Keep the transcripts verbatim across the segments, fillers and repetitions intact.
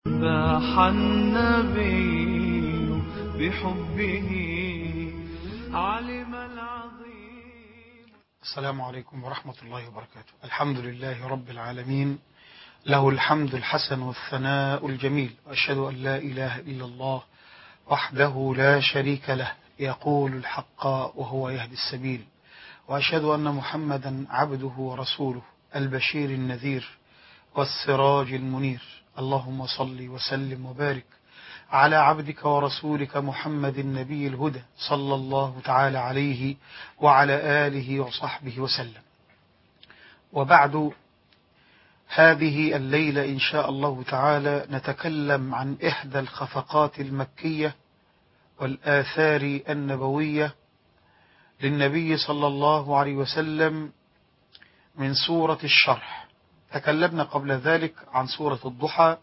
باح النبي بحبه علم العظيم. السلام عليكم ورحمة الله وبركاته. الحمد لله رب العالمين، له الحمد الحسن والثناء الجميل، وأشهد أن لا إله إلا الله وحده لا شريك له، يقول الحق وهو يهدي السبيل، وأشهد أن محمدا عبده ورسوله البشير النذير والسراج المنير. اللهم صل وسلم وبارك على عبدك ورسولك محمد النبي الهدى، صلى الله تعالى عليه وعلى آله وصحبه وسلم. وبعد، هذه الليلة إن شاء الله تعالى نتكلم عن إحدى الخفقات المكية والآثار النبوية للنبي صلى الله عليه وسلم من سورة الشرح. تكلمنا قبل ذلك عن سورة الضحى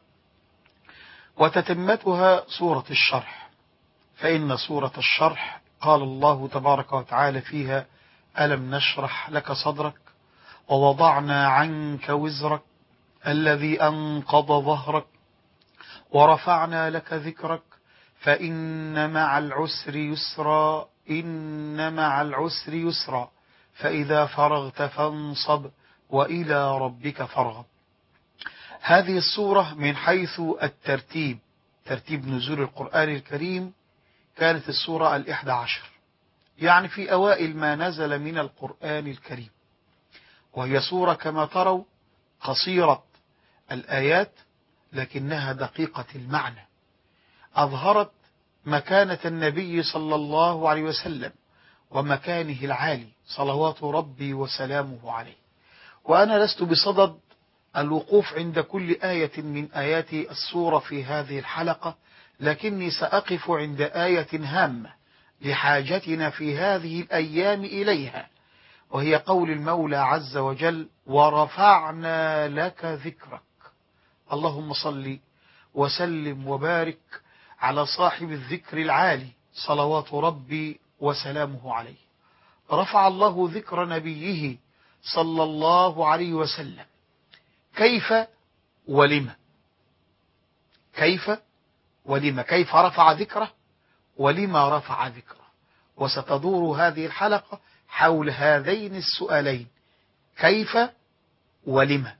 وتتمتها سورة الشرح، فإن سورة الشرح قال الله تبارك وتعالى فيها: ألم نشرح لك صدرك ووضعنا عنك وزرك الذي أنقض ظهرك ورفعنا لك ذكرك فإن مع العسر يسرا إن مع العسر يسرا فإذا فرغت فانصب وإلى ربك فارغب. هذه السورة من حيث الترتيب، ترتيب نزول القرآن الكريم، كانت السورة الإحدى عشر، يعني في أوائل ما نزل من القرآن الكريم، وهي سورة كما تروا قصيرة الآيات لكنها دقيقة المعنى، أظهرت مكانة النبي صلى الله عليه وسلم ومكانه العالي صلوات ربي وسلامه عليه. وأنا لست بصدد الوقوف عند كل آية من آيات السورة في هذه الحلقة، لكني سأقف عند آية هامة لحاجتنا في هذه الأيام إليها، وهي قول المولى عز وجل: ورفعنا لك ذكرك. اللهم صل وسلم وبارك على صاحب الذكر العالي صلوات ربي وسلامه عليه. رفع الله ذكر نبيه صلى الله عليه وسلم. كيف ولما؟ كيف ولما؟ كيف رفع ذكره ولما رفع ذكره؟ وستدور هذه الحلقة حول هذين السؤالين: كيف ولما.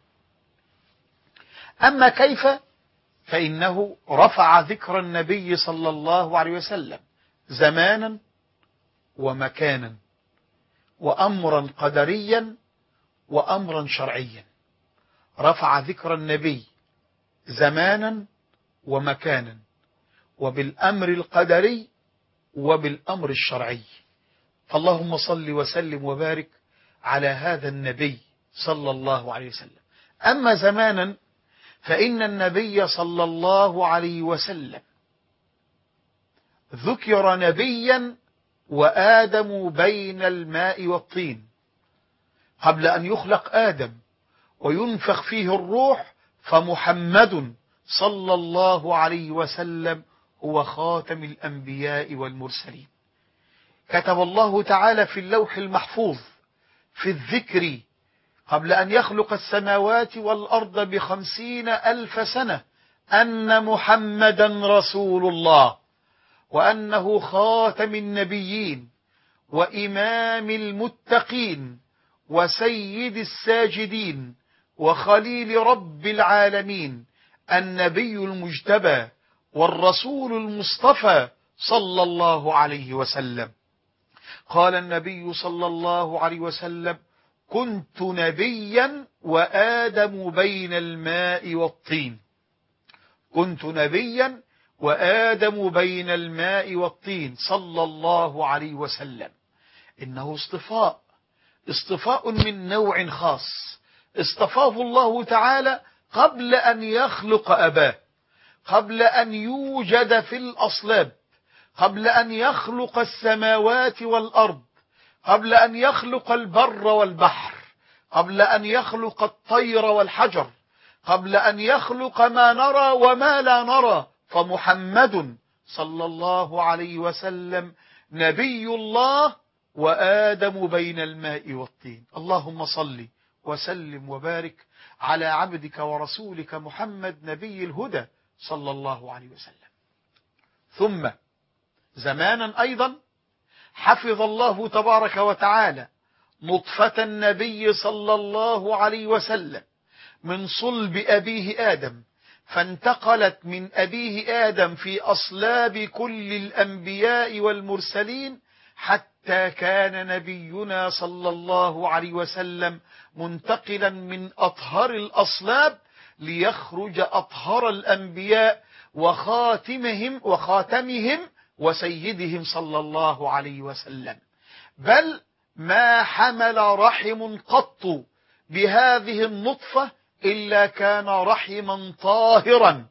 أما كيف فإنه رفع ذكر النبي صلى الله عليه وسلم زمانا ومكانا وأمرا قدريا وأمرا شرعيا. رفع ذكر النبي زمانا ومكانا وبالأمر القدري وبالأمر الشرعي. فاللهم صل وسلم وبارك على هذا النبي صلى الله عليه وسلم. أما زمانا فإن النبي صلى الله عليه وسلم ذكر نبيا وآدم بين الماء والطين قبل أن يخلق آدم وينفخ فيه الروح، فمحمد صلى الله عليه وسلم هو خاتم الأنبياء والمرسلين. كتب الله تعالى في اللوح المحفوظ في الذكر قبل أن يخلق السماوات والأرض بخمسين ألف سنة أن محمدا رسول الله، وأنه خاتم النبيين وإمام المتقين وسيد الساجدين وخليل رب العالمين، النبي المجتبى والرسول المصطفى صلى الله عليه وسلم. قال النبي صلى الله عليه وسلم: كنت نبيا وآدم بين الماء والطين. كنت نبيا وآدم بين الماء والطين صلى الله عليه وسلم. إنه اصطفاء، اصطفاء من نوع خاص، اصطفاه الله تعالى قبل أن يخلق أباه، قبل أن يوجد في الأصلاب، قبل أن يخلق السماوات والأرض، قبل أن يخلق البر والبحر، قبل أن يخلق الطير والحجر، قبل أن يخلق ما نرى وما لا نرى. فمحمد صلى الله عليه وسلم نبي الله وآدم بين الماء والطين. اللهم صل وسلم وبارك على عبدك ورسولك محمد نبي الهدى صلى الله عليه وسلم. ثم زمانا أيضا حفظ الله تبارك وتعالى نطفة النبي صلى الله عليه وسلم من صلب أبيه آدم، فانتقلت من أبيه آدم في أصلاب كل الأنبياء والمرسلين حتى كان نبينا صلى الله عليه وسلم منتقلا من أطهر الأصلاب ليخرج أطهر الأنبياء وخاتمهم وخاتمهم وسيدهم صلى الله عليه وسلم. بل ما حمل رحم قط بهذه النطفة إلا كان رحما طاهرا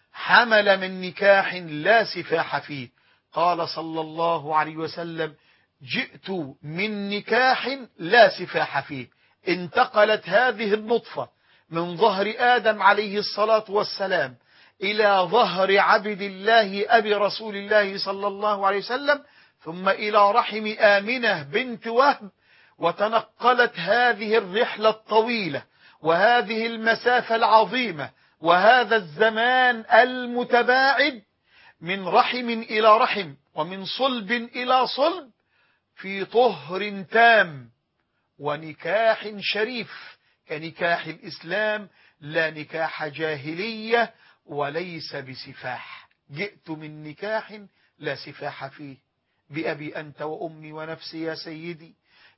حمل من نكاح لا سفاح فيه. قال صلى الله عليه وسلم: جئت من نكاح لا سفاح فيه. انتقلت هذه النطفة من ظهر آدم عليه الصلاة والسلام إلى ظهر عبد الله أبي رسول الله صلى الله عليه وسلم، ثم إلى رحم آمنة بنت وهب، وتنقلت هذه الرحلة الطويلة وهذه المسافة العظيمة وهذا الزمان المتباعد من رحم إلى رحم ومن صلب إلى صلب في طهر تام ونكاح شريف كنكاح الإسلام، لا نكاح جاهلية وليس بسفاح. جئت من نكاح لا سفاح فيه، بأبي أنت وأمي ونفسي يا سيدي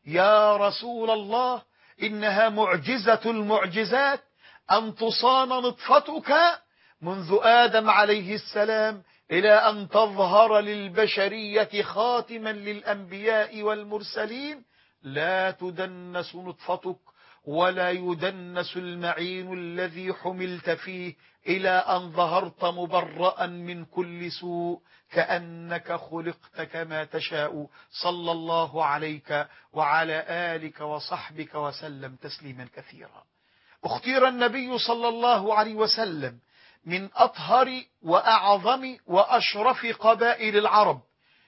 يا رسول الله، إنها معجزة المعجزات أن تصان نطفتك منذ آدم عليه السلام إلى أن تظهر للبشرية خاتما للأنبياء والمرسلين، لا تدنس نطفتك ولا يدنس المعين الذي حملت فيه إلى أن ظهرت مبرأ من كل سوء كأنك خلقت كما تشاء، صلى الله عليك وعلى آلك وصحبك وسلم تسليما كثيرا. اختير النبي صلى الله عليه وسلم من أطهر وأعظم وأشرف قبائل العرب،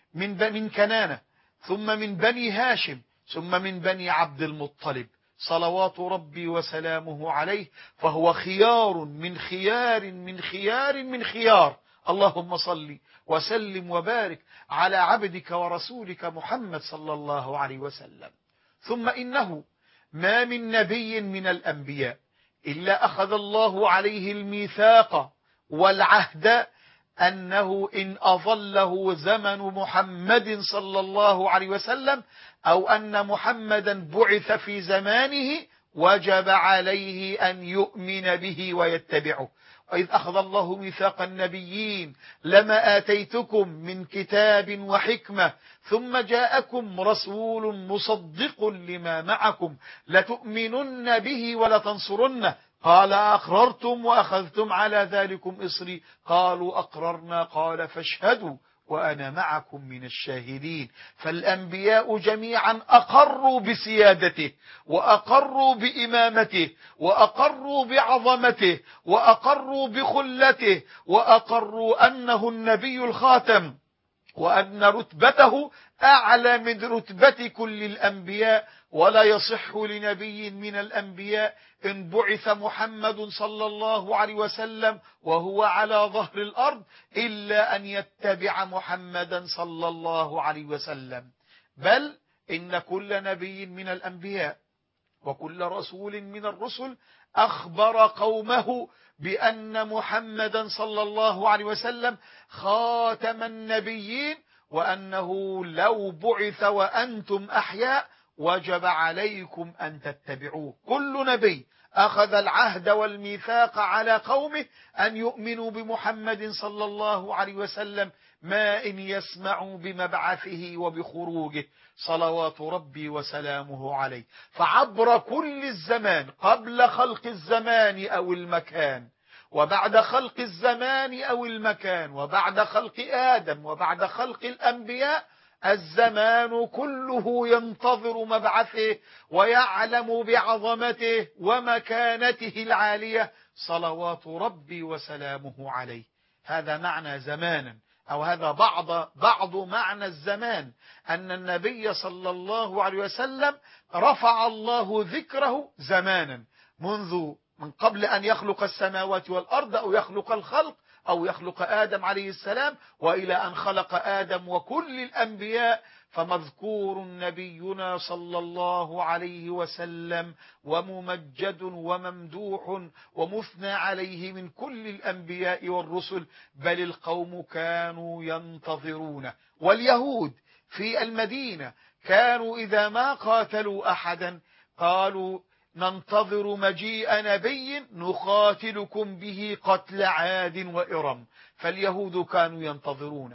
من من كنانة، ثم من بني هاشم، ثم من بني عبد المطلب، صلوات ربي وسلامه عليه، فهو خيار من خيار من خيار من خيار. اللهم صل وسلم وبارك على عبدك ورسولك محمد صلى الله عليه وسلم. ثم إنه ما من نبي من الأنبياء إلا أخذ الله عليه الميثاق والعهد أنه إن أظله زمن محمد صلى الله عليه وسلم أو أن محمدا بعث في زمانه وجب عليه أن يؤمن به ويتبعه. وإذ أخذ الله ميثاق النبيين لما آتيتكم من كتاب وحكمة ثم جاءكم رسول مصدق لما معكم لتؤمنن به ولتنصرنه قال أقررتم وأخذتم على ذلكم إصري قالوا أقررنا قال فاشهدوا وأنا معكم من الشاهدين. فالأنبياء جميعا أقروا بسيادته وأقروا بإمامته وأقروا بعظمته وأقروا بخلته وأقروا أنه النبي الخاتم وأن رتبته أعلى من رتبة كل الأنبياء. ولا يصح لنبي من الأنبياء إن بعث محمد صلى الله عليه وسلم وهو على ظهر الأرض إلا أن يتبع محمدا صلى الله عليه وسلم. بل إن كل نبي من الأنبياء وكل رسول من الرسل أخبر قومه بأن محمدا صلى الله عليه وسلم خاتم النبيين وأنه لو بعث وأنتم أحياء وجب عليكم أن تتبعوه. كل نبي أخذ العهد والميثاق على قومه أن يؤمنوا بمحمد صلى الله عليه وسلم ما إن يسمعوا بمبعثه وبخروجه صلوات ربي وسلامه عليه. فعبر كل الزمان قبل خلق الزمان أو المكان وبعد خلق الزمان أو المكان وبعد خلق آدم وبعد خلق الأنبياء الزمان كله ينتظر مبعثه ويعلم بعظمته ومكانته العالية صلوات ربي وسلامه عليه. هذا معنى زمانا أو هذا بعض بعض معنى الزمان أن النبي صلى الله عليه وسلم رفع الله ذكره زمانا منذ من قبل أن يخلق السماوات والأرض أو يخلق الخلق أو يخلق آدم عليه السلام وإلى أن خلق آدم وكل الأنبياء، فمذكور نبينا صلى الله عليه وسلم وممجد وممدوح ومثنى عليه من كل الأنبياء والرسل، بل القوم كانوا ينتظرونه. واليهود في المدينة كانوا إذا ما قاتلوا أحدا قالوا ننتظر مجيء نبي نقاتلكم به قتل عاد وإرم. فاليهود كانوا ينتظرونه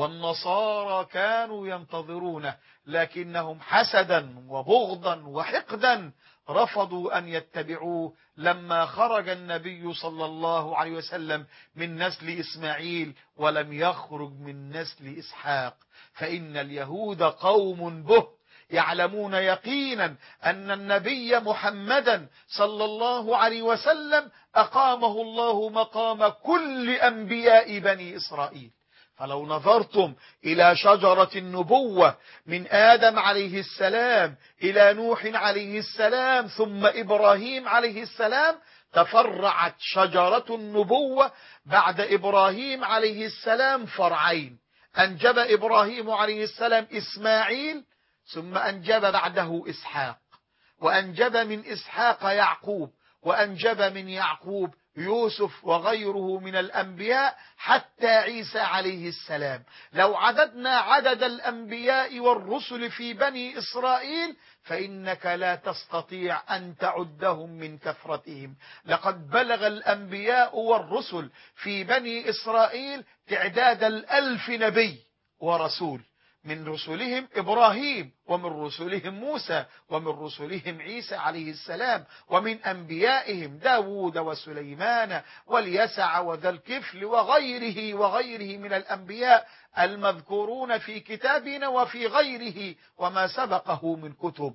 والنصارى كانوا ينتظرونه، لكنهم حسدا وبغضا وحقدا رفضوا أن يتبعوه لما خرج النبي صلى الله عليه وسلم من نسل إسماعيل ولم يخرج من نسل إسحاق. فإن اليهود قوم به يعلمون يقينا أن النبي محمدا صلى الله عليه وسلم أقامه الله مقام كل أنبياء بني إسرائيل. فلو نظرتم إلى شجرة النبوة من آدم عليه السلام إلى نوح عليه السلام ثم إبراهيم عليه السلام، تفرعت شجرة النبوة بعد إبراهيم عليه السلام فرعين: أنجب إبراهيم عليه السلام إسماعيل، ثم أنجب بعده إسحاق، وأنجب من إسحاق يعقوب، وأنجب من يعقوب يوسف وغيره من الأنبياء حتى عيسى عليه السلام. لو عددنا عدد الأنبياء والرسل في بني إسرائيل فإنك لا تستطيع أن تعدهم من كثرتهم. لقد بلغ الأنبياء والرسل في بني إسرائيل تعداد الألف نبي ورسول، من رسلهم إبراهيم، ومن رسلهم موسى، ومن رسلهم عيسى عليه السلام، ومن أنبيائهم داود وسليمان واليسع وذا الكفل وغيره وغيره من الأنبياء المذكورون في كتابنا وفي غيره وما سبقه من كتب.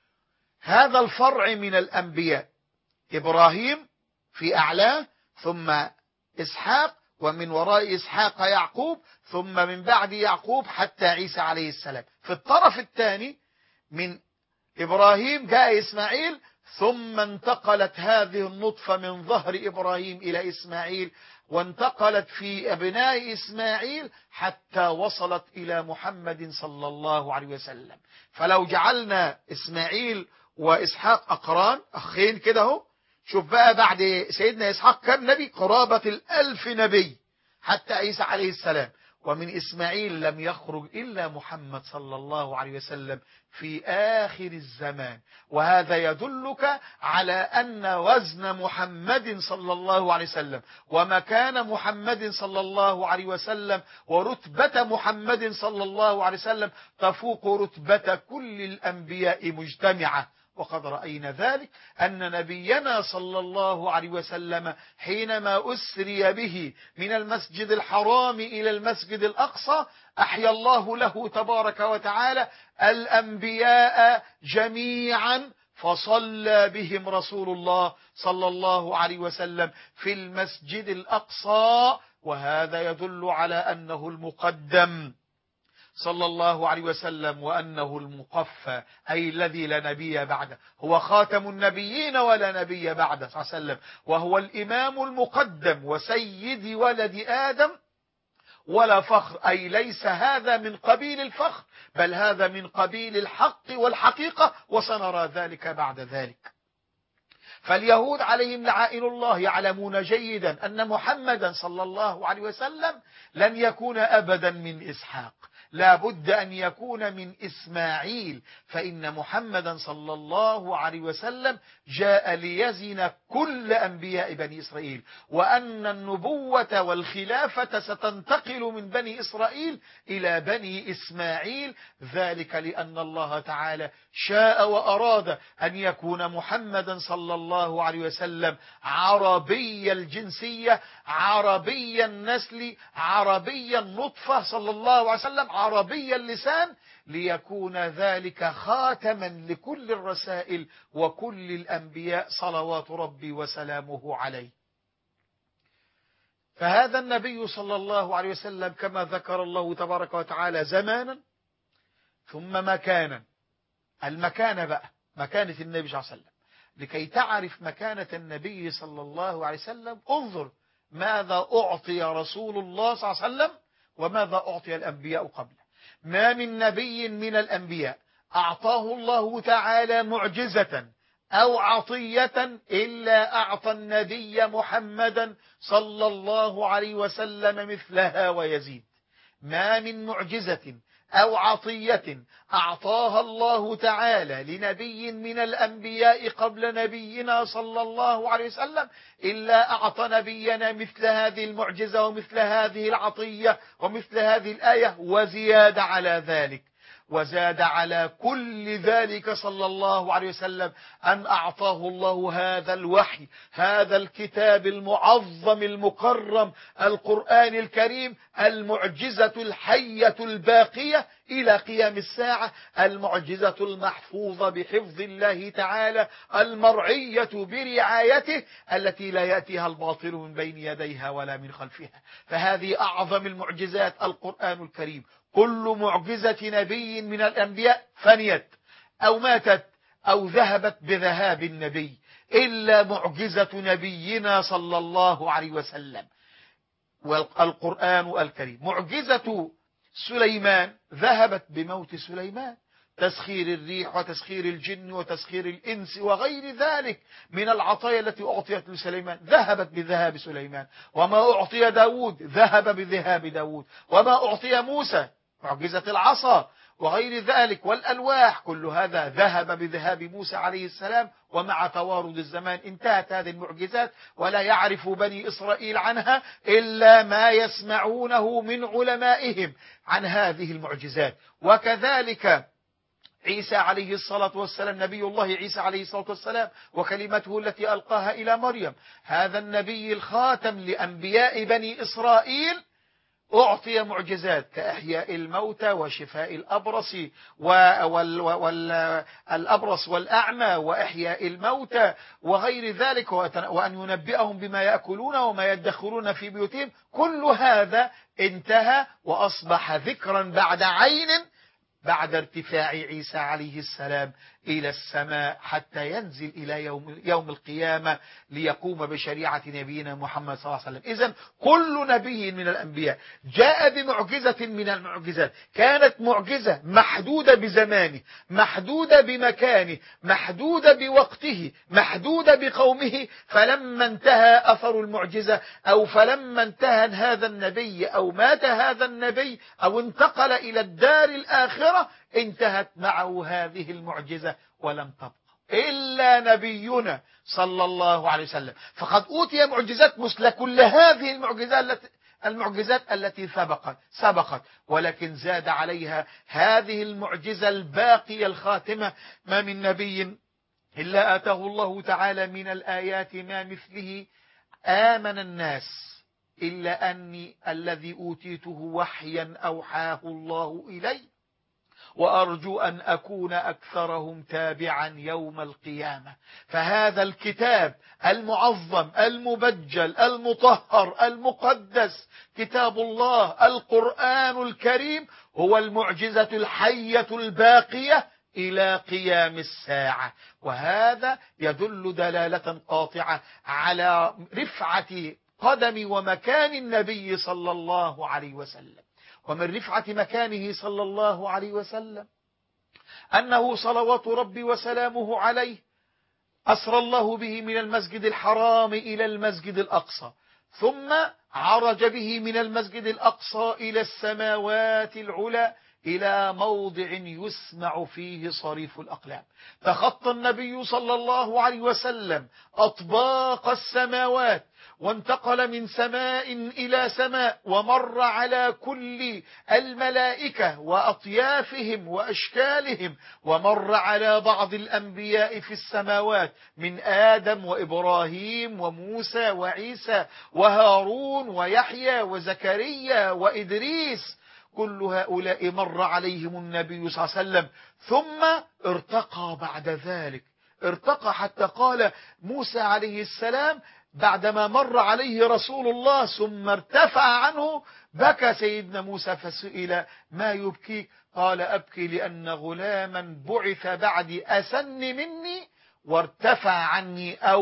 هذا الفرع من الأنبياء إبراهيم في أعلاه، ثم إسحاق، ومن وراء إسحاق يعقوب، ثم من بعد يعقوب حتى عيسى عليه السلام. في الطرف الثاني من إبراهيم جاء إسماعيل، ثم انتقلت هذه النطفة من ظهر إبراهيم إلى إسماعيل، وانتقلت في أبناء إسماعيل حتى وصلت إلى محمد صلى الله عليه وسلم. فلو جعلنا إسماعيل وإسحاق أقران أخين كده هو، شوف بقى بعد سيدنا إسحاق كم نبي؟ قرابة الألف نبي حتى عيسى عليه السلام. ومن إسماعيل لم يخرج إلا محمد صلى الله عليه وسلم في آخر الزمان. وهذا يدلك على أن وزن محمد صلى الله عليه وسلم ومكان محمد صلى الله عليه وسلم ورتبة محمد صلى الله عليه وسلم تفوق رتبة كل الأنبياء مجتمعة. وقد رأينا ذلك أن نبينا صلى الله عليه وسلم حينما أسري به من المسجد الحرام إلى المسجد الأقصى أحيا الله له تبارك وتعالى الأنبياء جميعا، فصلى بهم رسول الله صلى الله عليه وسلم في المسجد الأقصى. وهذا يدل على أنه المقدم صلى الله عليه وسلم، وأنه المقفى أي الذي لا نبي بعده، هو خاتم النبيين ولا نبي بعده صلى الله عليه وسلم، وهو الإمام المقدم وسيد ولد آدم ولا فخر، أي ليس هذا من قبيل الفخر بل هذا من قبيل الحق والحقيقة، وسنرى ذلك بعد ذلك. فاليهود عليهم لعائن الله يعلمون جيدا أن محمدا صلى الله عليه وسلم لن يكون أبدا من إسحاق، لا بد أن يكون من إسماعيل، فإن محمدا صلى الله عليه وسلم جاء ليزن كل أنبياء بني إسرائيل، وأن النبوة والخلافة ستنتقل من بني إسرائيل إلى بني إسماعيل، ذلك لأن الله تعالى شاء وأراد أن يكون محمدا صلى الله عليه وسلم عربي الجنسية، عربي النسل، عربي النطفة صلى الله عليه وسلم، عربي اللسان، ليكون ذلك خاتما لكل الرسائل وكل الأنبياء صلوات ربي وسلامه عليه. فهذا النبي صلى الله عليه وسلم كما ذكر الله تبارك وتعالى زمانا ثم مكانا. المكانة بقى مكانة النبي صلى الله عليه وسلم، لكي تعرف مكانة النبي صلى الله عليه وسلم انظر ماذا أعطي رسول الله صلى الله عليه وسلم وماذا أعطي الأنبياء قبله. ما من نبي من الأنبياء أعطاه الله تعالى معجزة أو عطية إلا أعطى النبي محمدا صلى الله عليه وسلم مثلها ويزيد. ما من معجزة أو عطية أعطاها الله تعالى لنبي من الأنبياء قبل نبينا صلى الله عليه وسلم إلا أعطى نبينا مثل هذه المعجزة ومثل هذه العطية ومثل هذه الآية وزياد على ذلك. وزاد على كل ذلك صلى الله عليه وسلم أن أعطاه الله هذا الوحي، هذا الكتاب المعظم المكرم القرآن الكريم، المعجزة الحية الباقية إلى قيام الساعة، المعجزة المحفوظة بحفظ الله تعالى، المرعية برعايته، التي لا يأتيها الباطل من بين يديها ولا من خلفها. فهذه أعظم المعجزات القرآن الكريم. كل معجزة نبي من الأنبياء فنيت أو ماتت أو ذهبت بذهاب النبي إلا معجزة نبينا صلى الله عليه وسلم والقرآن الكريم. معجزة سليمان ذهبت بموت سليمان، تسخير الريح وتسخير الجن وتسخير الإنس وغير ذلك من العطايا التي أعطيت لسليمان ذهبت بذهاب سليمان. وما أعطي داود ذهب بذهاب داود. وما أعطي موسى معجزة العصا وغير ذلك والألواح، كل هذا ذهب بذهاب موسى عليه السلام. ومع توارد الزمان انتهت هذه المعجزات ولا يعرف بني إسرائيل عنها إلا ما يسمعونه من علمائهم عن هذه المعجزات. وكذلك عيسى عليه الصلاة والسلام، نبي الله عيسى عليه الصلاة والسلام وكلمته التي ألقاها إلى مريم، هذا النبي الخاتم لأنبياء بني إسرائيل أعطي معجزات كإحياء الموتى وشفاء الأبرص والأبرص والأعمى وإحياء الموتى وغير ذلك، وأن ينبئهم بما يأكلون وما يدخرون في بيوتهم. كل هذا انتهى وأصبح ذكرا بعد عين بعد ارتفاع عيسى عليه السلام إلى السماء حتى ينزل إلى يوم, يوم القيامة ليقوم بشريعة نبينا محمد صلى الله عليه وسلم. إذن كل نبي من الأنبياء جاء بمعجزة من المعجزات، كانت معجزة محدودة بزمانه، محدودة بمكانه، محدودة بوقته، محدودة بقومه. فلما انتهى أثر المعجزة أو فلما انتهى هذا النبي أو مات هذا النبي أو انتقل إلى الدار الآخرة انتهت معه هذه المعجزة ولم تبقى إلا نبينا صلى الله عليه وسلم. فقد أوتي معجزات مثل كل هذه المعجزات التي المعجزات التي سبقت سبقت ولكن زاد عليها هذه المعجزة الباقية الخاتمة. ما من نبي إلا آتاه الله تعالى من الآيات ما مثله آمن الناس إلا أني الذي أوتيته وحيا أوحاه الله إلي وأرجو أن أكون أكثرهم تابعا يوم القيامة. فهذا الكتاب المعظم المبجل المطهر المقدس كتاب الله القرآن الكريم هو المعجزة الحية الباقية إلى قيام الساعة. وهذا يدل دلالة قاطعة على رفعة قدم ومكان النبي صلى الله عليه وسلم. ومن رفعة مكانه صلى الله عليه وسلم أنه صلوات ربي وسلامه عليه أسرى الله به من المسجد الحرام إلى المسجد الأقصى، ثم عرج به من المسجد الأقصى إلى السماوات العلى إلى موضع يسمع فيه صريف الأقلام. تخطى النبي صلى الله عليه وسلم أطباق السماوات وانتقل من سماء إلى سماء ومر على كل الملائكة وأطيافهم وأشكالهم، ومر على بعض الأنبياء في السماوات من آدم وإبراهيم وموسى وعيسى وهارون ويحيى وزكريا وإدريس. كل هؤلاء مر عليهم النبي صلى الله عليه وسلم. ثم ارتقى بعد ذلك، ارتقى حتى قال موسى عليه السلام بعدما مر عليه رسول الله ثم ارتفع عنه بكى سيدنا موسى فسئل ما يبكيك؟ قال أبكي لأن غلاما بعث بعدي أسن مني وارتفع عني أو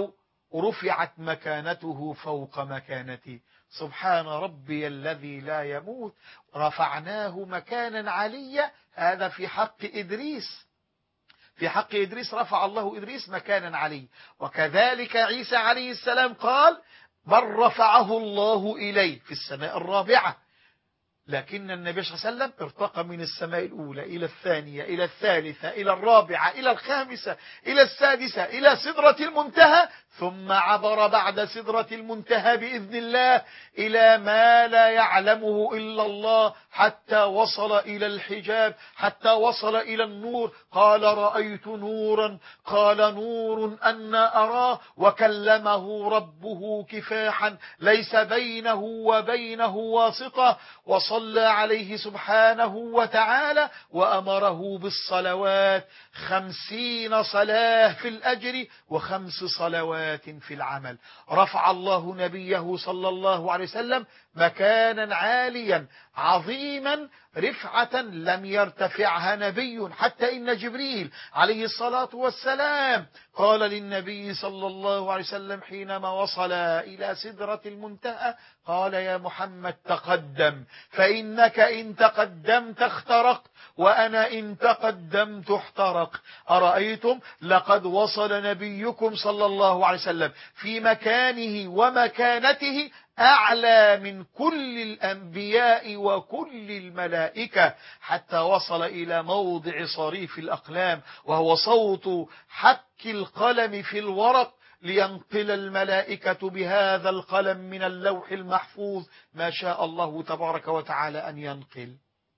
رفعت مكانته فوق مكانتي. سبحان ربي الذي لا يموت. رفعناه مكانا عليا. هذا في حق إدريس، في حق إدريس رفع الله إدريس مكانا عليا. وكذلك عيسى عليه السلام قال بل رفعه الله إليه في السماء الرابعة. لكن النبي صلى الله عليه وسلم ارتقى من السماء الأولى إلى الثانية إلى الثالثة إلى الرابعة إلى الخامسة إلى السادسة إلى سدرة المنتهى، ثم عبر بعد سدرة المنتهى بإذن الله إلى ما لا يعلمه إلا الله، حتى وصل إلى الحجاب، حتى وصل إلى النور. قال رأيت نورا، قال نور أن أراه، وكلمه ربه كفاحا ليس بينه وبينه واسطة، وصلى عليه سبحانه وتعالى وأمره بالصلوات، خمسين صلاة في الأجر وخمس صلوات في العمل. رفع الله نبيه صلى الله عليه وسلم مكانا عاليا عظيما، رفعة لم يرتفعها نبي. حتى إن جبريل عليه الصلاة والسلام قال للنبي صلى الله عليه وسلم حينما وصل إلى سدرة المنتهى، قال يا محمد تقدم، فإنك إن تقدمت اخترقت، وأنا إن تقدمت احترق. أرأيتم لقد وصل نبيكم صلى الله عليه وسلم في مكانه ومكانته أعلى من كل الأنبياء وكل الملائكة، حتى وصل إلى موضع صريف الأقلام، وهو صوت حك القلم في الورق لينقل الملائكة بهذا القلم من اللوح المحفوظ ما شاء الله تبارك وتعالى أن ينقل.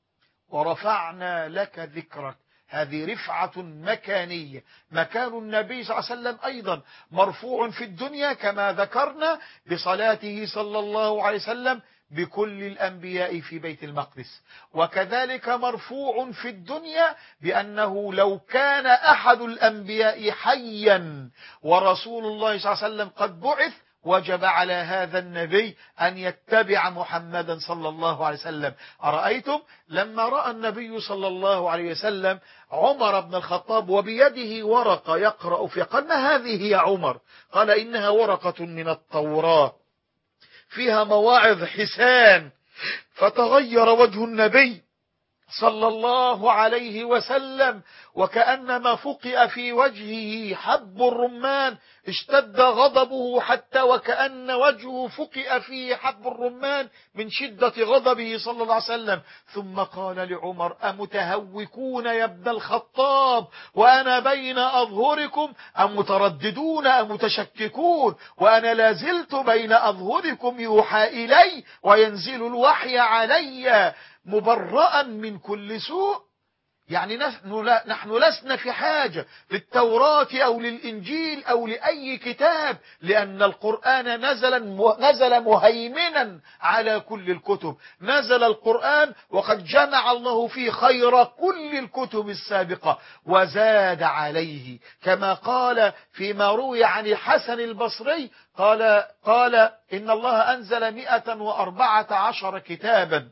ورفعنا لك ذكرك، هذه رفعة مكانية. مكان النبي صلى الله عليه وسلم أيضا مرفوع في الدنيا كما ذكرنا بصلاته صلى الله عليه وسلم بكل الأنبياء في بيت المقدس، وكذلك مرفوع في الدنيا بأنه لو كان أحد الأنبياء حيا ورسول الله صلى الله عليه وسلم قد بعث وجب على هذا النبي أن يتبع محمدا صلى الله عليه وسلم. أرأيتم لما رأى النبي صلى الله عليه وسلم عمر بن الخطاب وبيده ورقة يقرأ فيها، قال ما هذه يا عمر؟ قال إنها ورقة من التوراة فيها مواعظ حسان. فتغير وجه النبي صلى الله عليه وسلم وكأنما فقئ في وجهه حب الرمان، اشتد غضبه حتى وكأن وجهه فقئ فيه حب الرمان من شدة غضبه صلى الله عليه وسلم. ثم قال لعمر أمتهوكون يا ابن الخطاب وأنا بين أظهركم، أم مترددون أم متشككون وأنا لازلت بين أظهركم يوحى إلي وينزل الوحي علي مبرأ من كل سوء. يعني نحن, لا نحن لسنا في حاجة للتوراة أو للإنجيل أو لأي كتاب، لأن القرآن نزل, نزل مهيمنا على كل الكتب. نزل القرآن وقد جمع الله فيه خير كل الكتب السابقة وزاد عليه، كما قال فيما روي عن الحسن البصري قال, قال إن الله أنزل مئة وأربعة عشر كتابا،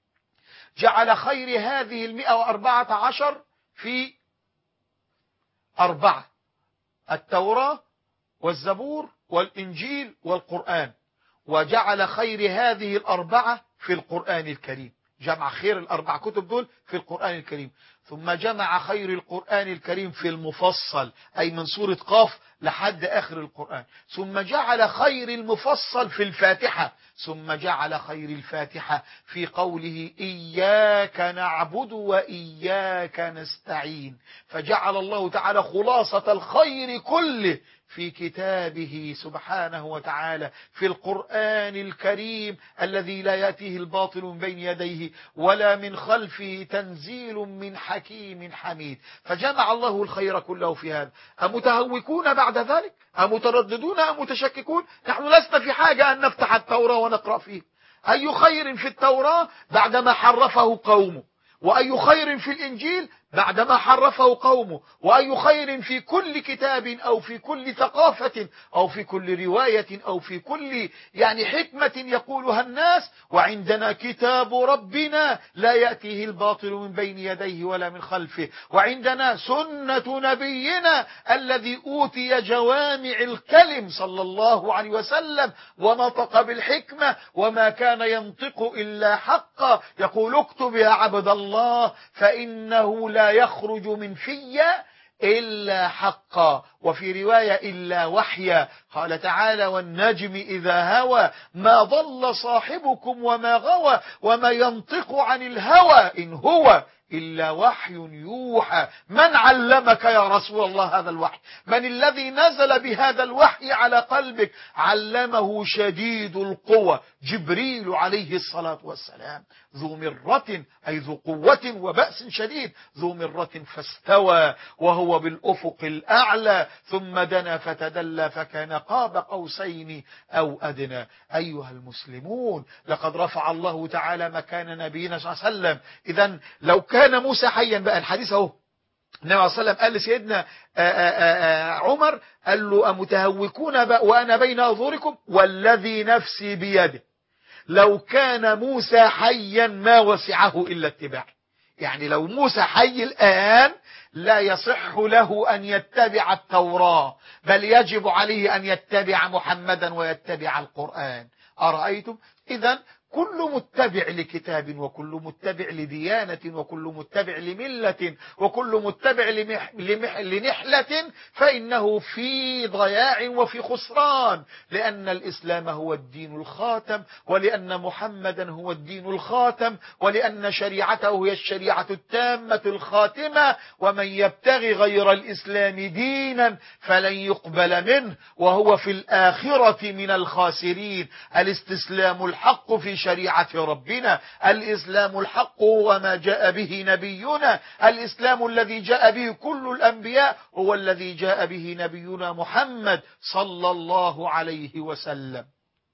جعل خير هذه المئة وأربعة عشر في أربعة: التوراة والزبور والإنجيل والقرآن، وجعل خير هذه الأربعة في القرآن الكريم. جمع خير الأربع كتب دول في القرآن الكريم، ثم جمع خير القرآن الكريم في المفصل، أي من سورة قاف لحد آخر القرآن، ثم جعل خير المفصل في الفاتحة، ثم جعل خير الفاتحة في قوله إياك نعبد وإياك نستعين. فجعل الله تعالى خلاصة الخير كله في كتابه سبحانه وتعالى في القرآن الكريم الذي لا يأتيه الباطل من بين يديه ولا من خلفه، تنزيل من حكيم حميد. فجمع الله الخير كله في هذا. أمتهوكون بعد ذلك؟ أمترددون أم متشككون؟ نحن لسنا في حاجة أن نفتح التوراة ونقرأ فيه. أي خير في التوراة بعدما حرفه قومه، وأي خير في الإنجيل بعدما حرفه قومه، وأي خير في كل كتاب أو في كل ثقافة أو في كل رواية أو في كل يعني حكمة يقولها الناس، وعندنا كتاب ربنا لا يأتيه الباطل من بين يديه ولا من خلفه، وعندنا سنة نبينا الذي أوتي جوامع الكلم صلى الله عليه وسلم ونطق بالحكمة وما كان ينطق إلا حقا، يقول اكتب يا عبد الله فإنه لا يخرج من في إلا حقا، وفي رواية إلا وحيا. قال تعالى والنجم إذا هوى ما ضل صاحبكم وما غوى وما ينطق عن الهوى إن هو إلا وحي يوحى. من علمك يا رسول الله هذا الوحي؟ من الذي نزل بهذا الوحي على قلبك؟ علمه شديد القوى جبريل عليه الصلاة والسلام، ذو مرة أي ذو قوة وبأس شديد، ذو مرة فاستوى وهو بالأفق الأعلى ثم دنا فتدلى فكان قاب قوسين أو أدنى. أيها المسلمون، لقد رفع الله تعالى مكان نبينا صلى الله عليه وسلم. إذن لو كان موسى حيا، بقى الحديث اهو، النبي عليه الصلاة والسلام قال لسيدنا عمر، قال له أمتهوكون وأنا بين أظهركم والذي نفسي بيده لو كان موسى حيا ما وسعه إلا اتباع. يعني لو موسى حي الآن لا يصح له أن يتبع التوراة، بل يجب عليه أن يتبع محمدا ويتبع القرآن. أرأيتم؟ إذن كل متبع لكتاب وكل متبع لديانة وكل متبع لملة وكل متبع لمح لمح لنحلة فإنه في ضياع وفي خسران، لأن الإسلام هو الدين الخاتم، ولأن محمدا هو الدين الخاتم، ولأن شريعته هي الشريعة التامة الخاتمة، ومن يبتغي غير الإسلام دينا فلن يقبل منه وهو في الآخرة من الخاسرين. الاستسلام الحق في شريعة ربنا، الإسلام الحق هو ما جاء به نبينا، الإسلام الذي جاء به كل الأنبياء هو الذي جاء به نبينا محمد صلى الله عليه وسلم.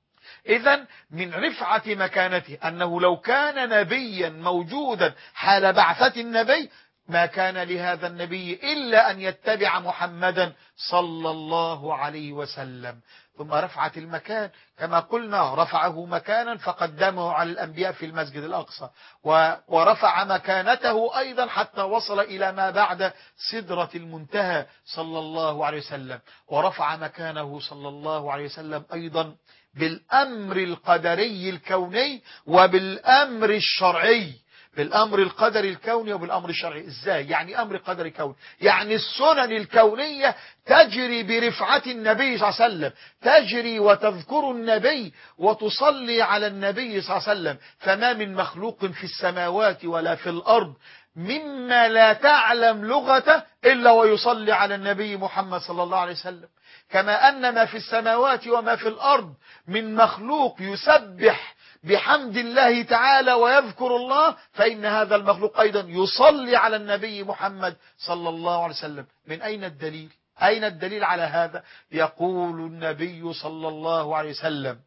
إذن من رفعة مكانته أنه لو كان نبيا موجودا حال بعثة النبي ما كان لهذا النبي إلا أن يتبع محمدا صلى الله عليه وسلم. ثم رفعت المكان كما قلنا، رفعه مكانا فقدمه على الأنبياء في المسجد الأقصى، ورفع مكانته أيضا حتى وصل إلى ما بعد سدرة المنتهى صلى الله عليه وسلم، ورفع مكانه صلى الله عليه وسلم أيضا بالأمر القدري الكوني وبالأمر الشرعي، بالأمر القدري الكوني وبالأمر الشرعي. إزاي؟ يعني أمر قدري كوني، يعني السنن الكونية تجري برفعة النبي صلى الله عليه وسلم، تجري وتذكر النبي وتصلي على النبي صلى الله عليه وسلم. فما من مخلوق في السماوات ولا في الأرض مما لا تعلم لغته إلا ويصلي على النبي محمد صلى الله عليه وسلم، كما أن ما في السماوات وما في الأرض من مخلوق يسبح بحمد الله تعالى ويذكر الله، فإن هذا المخلوق أيضا يصلي على النبي محمد صلى الله عليه وسلم. من أين الدليل؟ أين الدليل على هذا؟ يقول النبي صلى الله عليه وسلم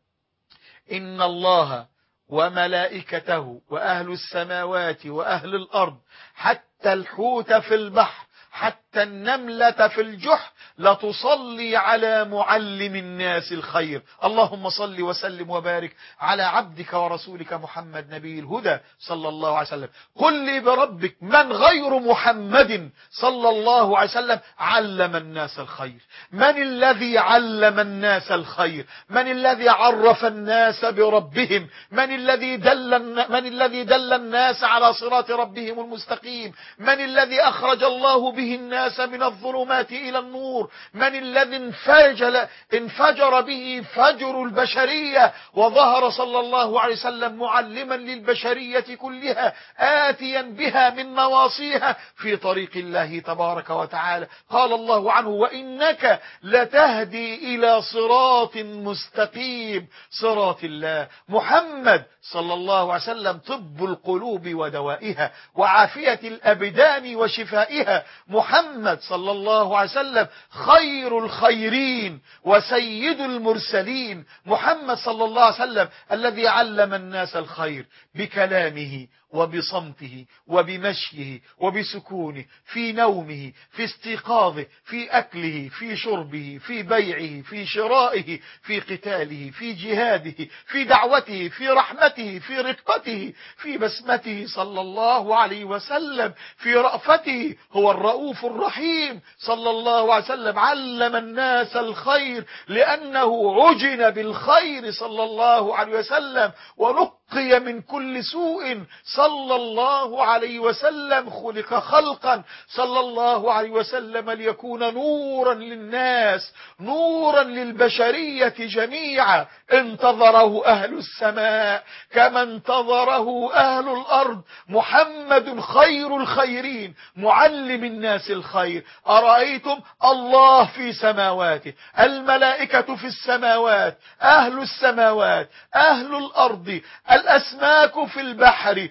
إن الله وملائكته وأهل السماوات وأهل الأرض حتى الحوت في البحر حتى النملة في الجحر لتصلي على معلم الناس الخير. اللهم صل وسلم وبارك على عبدك ورسولك محمد نبي الهدى صلى الله عليه وسلم. قل لي بربك من غير محمد صلى الله عليه وسلم علم الناس الخير؟ من الذي علم الناس الخير؟ من الذي عرف الناس بربهم؟ من الذي دل من الذي دل الناس على صراط ربهم المستقيم؟ من الذي أخرج الله به الناس من الظلمات إلى النور؟ من الذي انفجر, انفجر به فجر البشرية وظهر صلى الله عليه وسلم معلما للبشرية كلها آتيا بها من نواصيها في طريق الله تبارك وتعالى. قال الله عنه وإنك لتهدي إلى صراط مستقيم، صراط الله. محمد صلى الله عليه وسلم طب القلوب ودوائها وعافية الأبدان وشفائها. محمد محمد صلى الله عليه وسلم خير الخيرين وسيد المرسلين، محمد صلى الله عليه وسلم الذي علم الناس الخير بكلامه وبصمته وبمشيه وبسكونه، في نومه، في استيقاظه، في أكله، في شربه، في بيعه، في شرائه، في قتاله، في جهاده، في دعوته، في رحمته، في رقته، في بسمته صلى الله عليه وسلم، في رأفته، هو الرؤوف الرحيم صلى الله عليه وسلم. علم الناس الخير لأنه عجن بالخير صلى الله عليه وسلم، ونقي من كل سوء صلى الله عليه وسلم. خلق خلقا صلى الله عليه وسلم ليكون نورا للناس، نورا للبشرية جميعا. انتظره أهل السماء كما انتظره أهل الأرض. محمد خير الخيرين، معلم الناس الخير. أرأيتم الله في سماواته، الملائكة في السماوات، أهل السماوات، أهل الأرض، الأسماك في البحر،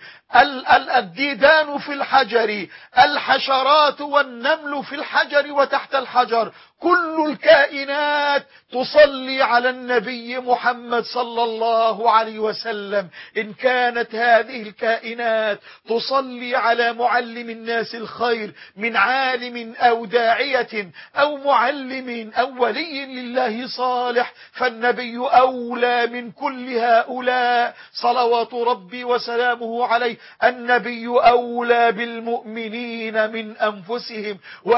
الديدان في الحجر، الحشرات والنمل في الحجر وتحت الحجر، كل الكائنات تصلي على النبي محمد صلى الله عليه وسلم. إن كانت هذه الكائنات تصلي على معلم الناس الخير من عالم أو داعية أو معلم أو ولي لله صالح، فالنبي أولى من كل هؤلاء صلوات ربي وسلامه عليه. النبي أولى بالمؤمنين من أنفسهم،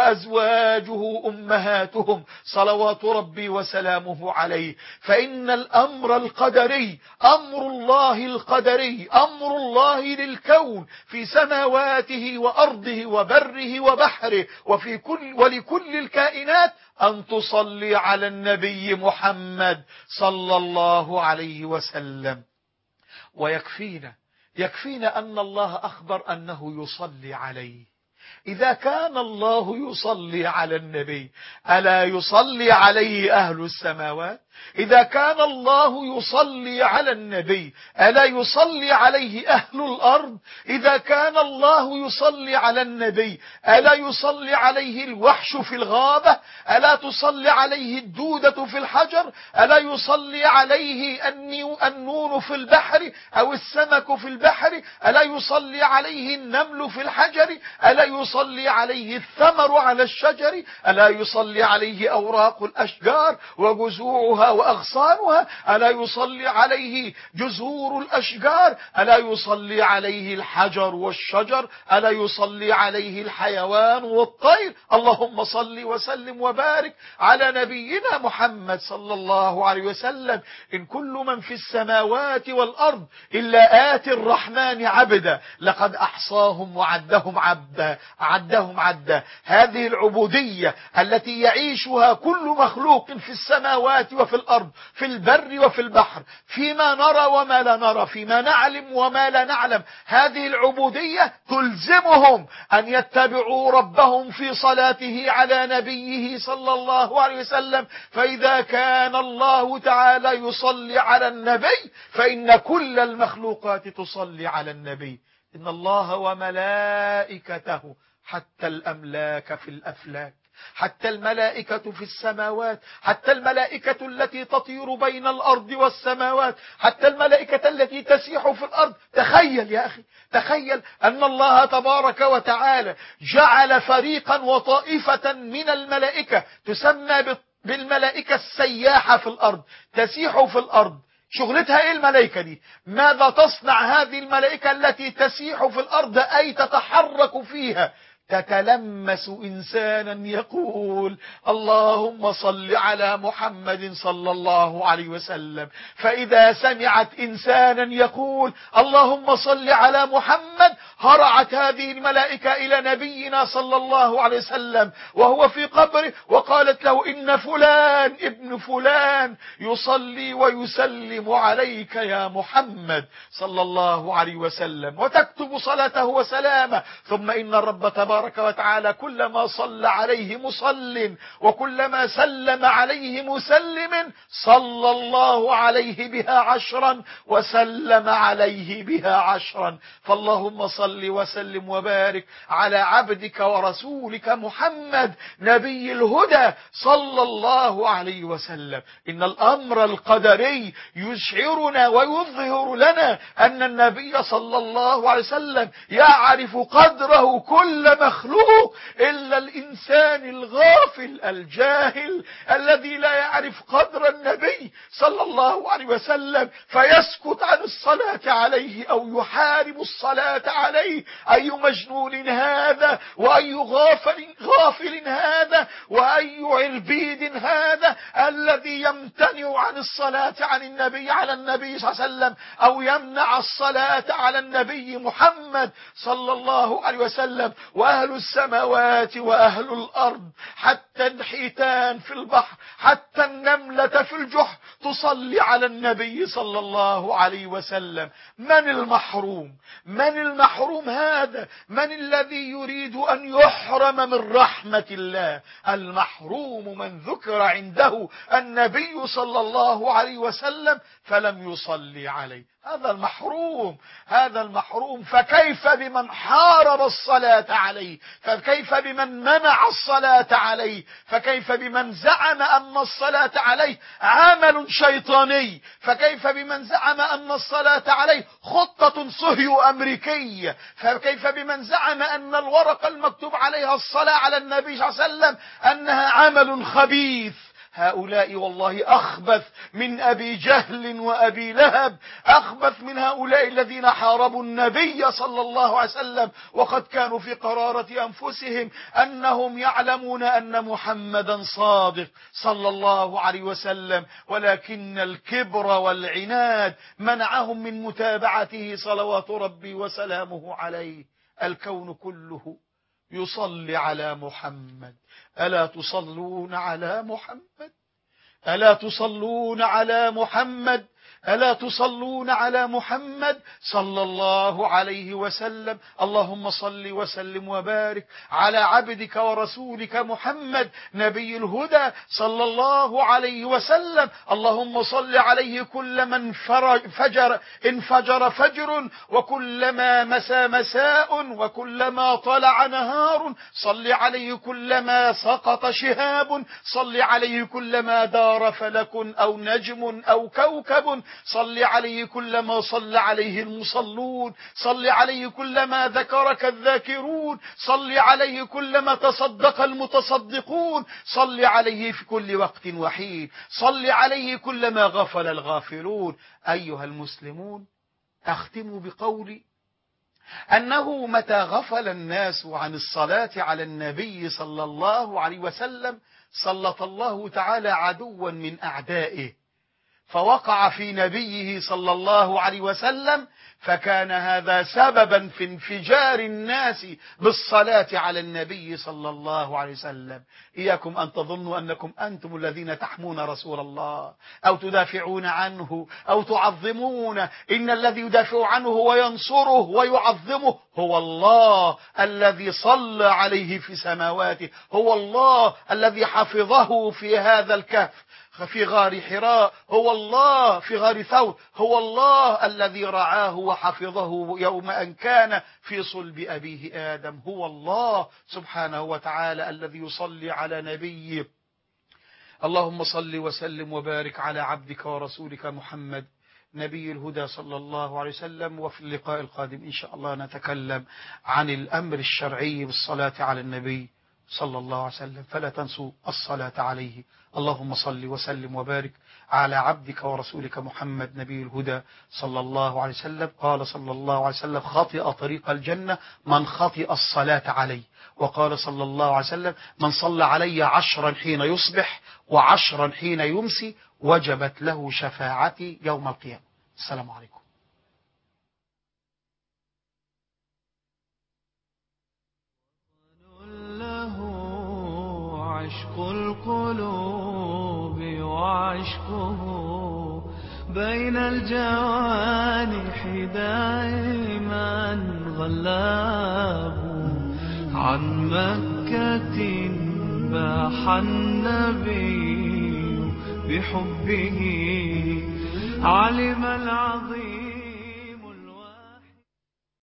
وأزواجه أمهاتهم صلوات ربي وسلامه عليه. فإن الأمر القدري أمر الله القدري، أمر الله للكون في سماواته وأرضه وبره وبحره، وفي كل ولكل الكائنات أن تصلي على النبي محمد صلى الله عليه وسلم. ويكفينا يكفينا أن الله أخبر أنه يصلي عليه. إذا كان الله يصلي على النبي، ألا يصلي عليه أهل السماوات؟ إذا كان الله يصلي على النبي، ألا يصلي عليه أهل الأرض؟ إذا كان الله يصلي على النبي، ألا يصلي عليه الوحش في الغابة؟ ألا تصلي عليه الدودة في الحجر؟ ألا يصلي عليه النون في البحر أو السمك في البحر؟ ألا يصلي عليه النمل في الحجر؟ ألا يصلي عليه الثمر على الشجر؟ ألا يصلي عليه أوراق الأشجار وجذوعها وأغصانها؟ ألا يصلي عليه جذور الأشجار؟ ألا يصلي عليه الحجر والشجر؟ ألا يصلي عليه الحيوان والطير؟ اللهم صل وسلم وبارك على نبينا محمد صلى الله عليه وسلم. إن كل من في السماوات والأرض إلا آتي الرحمن عبدا، لقد أحصاهم وعدهم عبدا عدهم عدا. هذه العبودية التي يعيشها كل مخلوق في السماوات وفي الأرض، في البر وفي البحر، فيما نرى وما لا نرى، فيما نعلم وما لا نعلم، هذه العبودية تلزمهم أن يتبعوا ربهم في صلاته على نبيه صلى الله عليه وسلم. فإذا كان الله تعالى يصلي على النبي، فإن كل المخلوقات تصلي على النبي. إن الله وملائكته، حتى الأملاك في الأفلاك، حتى الملائكة في السماوات، حتى الملائكة التي تطير بين الأرض والسماوات، حتى الملائكة التي تسيح في الأرض. تخيل يا أخي، تخيل أن الله تبارك وتعالى جعل فريقا وطائفة من الملائكة تسمى بالملائكة السياحة في الأرض، تسيح في الأرض. شغلتها ايه الملائكة دي؟ ماذا تصنع هذه الملائكة التي تسيح في الأرض أي تتحرك فيها؟ تتلمس إنسانا يقول اللهم صل على محمد صلى الله عليه وسلم. فإذا سمعت إنسانا يقول اللهم صل على محمد، هرعت هذه الملائكة إلى نبينا صلى الله عليه وسلم وهو في قبره، وقالت له إن فلان ابن فلان يصلي ويسلم عليك يا محمد صلى الله عليه وسلم، وتكتب صلاته وسلامه. ثم إن الرب تبارك تبارك وتعالى كلما صلى عليه مصل وكلما سلم عليه مسلم صلى الله عليه بها عشرا وسلم عليه بها عشرا. فاللهم صل وسلم وبارك على عبدك ورسولك محمد نبي الهدى صلى الله عليه وسلم. إن الأمر القدري يشعرنا ويظهر لنا أن النبي صلى الله عليه وسلم يعرف قدره كل مخلوق إلا الإنسان الغافل الجاهل الذي لا يعرف قدر النبي صلى الله عليه وسلم فيسكت عن الصلاة عليه أو يحارب الصلاة عليه. أي مجنون هذا وأي غافل, غافل هذا وأي عربيد هذا الذي يمتنع عن الصلاة عن النبي على النبي صلى الله عليه وسلم أو يمنع الصلاة على النبي محمد صلى الله عليه وسلم. وأهل السماوات وأهل الأرض حتى الحيتان في البحر حتى النملة في الجحر تصلي على النبي صلى الله عليه وسلم. من المحروم؟ من المحروم هذا؟ من الذي يريد أن يحرم من رحمة الله؟ المحروم من ذكر عنده النبي صلى الله عليه وسلم فلم يصلي عليه، هذا المحروم، هذا المحروم. فكيف بمن حارب الصلاة عليه؟ فكيف بمن منع الصلاة عليه؟ فكيف بمن زعم أن الصلاة عليه عمل شيطاني؟ فكيف بمن زعم أن الصلاة عليه خطة صهيو أمريكية؟ فكيف بمن زعم أن الورقة المكتوب عليها الصلاة على النبي صلى الله عليه وسلم أنها عمل خبيث؟ هؤلاء والله أخبث من أبي جهل وأبي لهب، أخبث من هؤلاء الذين حاربوا النبي صلى الله عليه وسلم وقد كانوا في قرارة أنفسهم أنهم يعلمون أن محمدا صادق صلى الله عليه وسلم، ولكن الكبر والعناد منعهم من متابعته صلوات ربي وسلامه عليه. الكون كله يصلي على محمد، ألا تصلون على محمد؟ ألا تصلون على محمد؟ ألا تصلون على محمد صلى الله عليه وسلم؟ اللهم صل وسلم وبارك على عبدك ورسولك محمد نبي الهدى صلى الله عليه وسلم. اللهم صل عليه كل من فجر انفجر فجر وكلما مسى مساء وكلما طلع نهار، صل عليه كلما سقط شهاب، صل عليه كلما دار فلك أو نجم أو كوكب، صل عليه كلما صلى عليه المصلون، صل عليه كلما ذكرك الذاكرون، صل عليه كلما تصدق المتصدقون، صل عليه في كل وقت وحين، صل عليه كلما غفل الغافلون. أيها المسلمون، أختم بقولي أنه متى غفل الناس عن الصلاة على النبي صلى الله عليه وسلم سلط الله تعالى عدوا من أعدائه فوقع في نبيه صلى الله عليه وسلم، فكان هذا سببا في انفجار الناس بالصلاة على النبي صلى الله عليه وسلم. إياكم أن تظنوا أنكم أنتم الذين تحمون رسول الله أو تدافعون عنه أو تعظمون. إن الذي يدافع عنه وينصره ويعظمه هو الله الذي صلى عليه في سماواته، هو الله الذي حفظه في هذا الكهف في غار حراء، هو الله في غار ثور، هو الله الذي رعاه وحفظه يوم أن كان في صلب أبيه آدم، هو الله سبحانه وتعالى الذي يصلي على نبيه. اللهم صل وسلم وبارك على عبدك ورسولك محمد نبي الهدى صلى الله عليه وسلم. وفي اللقاء القادم إن شاء الله نتكلم عن الأمر الشرعي بالصلاة على النبي صلى الله عليه وسلم، فلا تنسوا الصلاة عليه. اللهم صل وسلم وبارك على عبدك ورسولك محمد نبي الهدى صلى الله عليه وسلم. قال صلى الله عليه وسلم: خطئ طريق الجنة من خطئ الصلاة علي. وقال صلى الله عليه وسلم: من صلى علي عشرا حين يصبح وعشرا حين يمسي وجبت له شفاعتي يوم القيامة. السلام عليكم. عشق القلوب وعشقه بين الجوانح دائما غلاب. عن مكة باح النبي بحبه علم العظيم